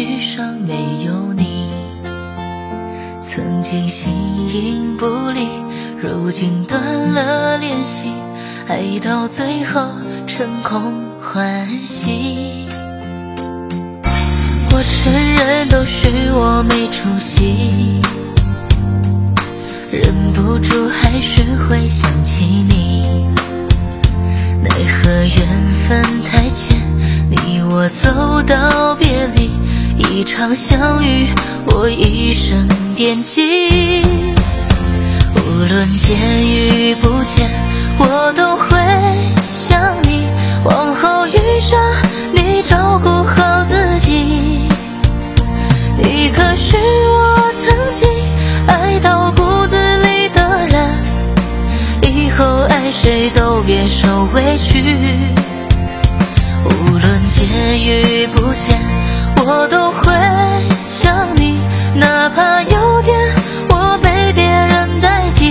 遇上没有你。曾经形影不离，如今断了联系，爱到最后成空欢喜。我承认都是我没出息，忍不住还是会想起你。奈何缘分太浅，你我走到别离，一场相遇我一生惦记。无论见与不见，我都会想你。往后余生你照顾好自己。你可是我曾经爱到骨子里的人，以后爱谁都别受委屈。无论见与不见，我都会想你，哪怕有天我被别人代替。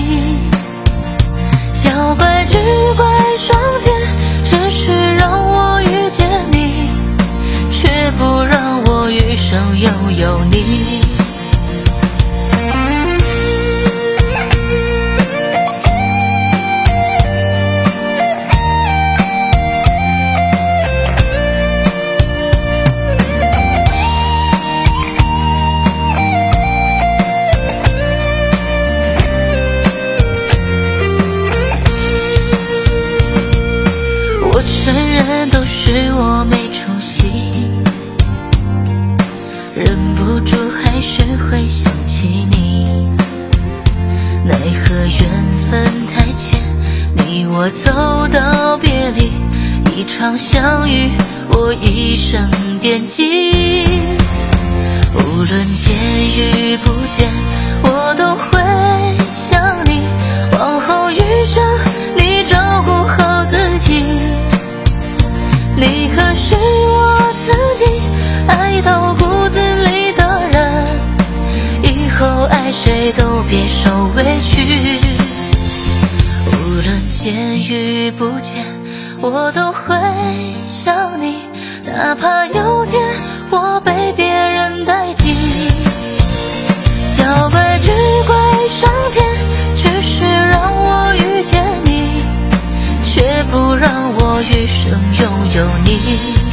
要怪只怪上天，只是让我遇见你，却不让我余生拥有你。我承认都是我没出息，忍不住还是会想起你。奈何缘分太浅，你我走到别离，一场相遇我一生惦记。无论见与不见，我都会想你。往后余生你照顾好自己。你可是我曾经爱到骨子里的人，以后爱谁都别受委屈。无论见与不见，我都会想你，哪怕有天我被别人代替。要怪只怪上天，只是让我遇见你，却不让我余生拥有你。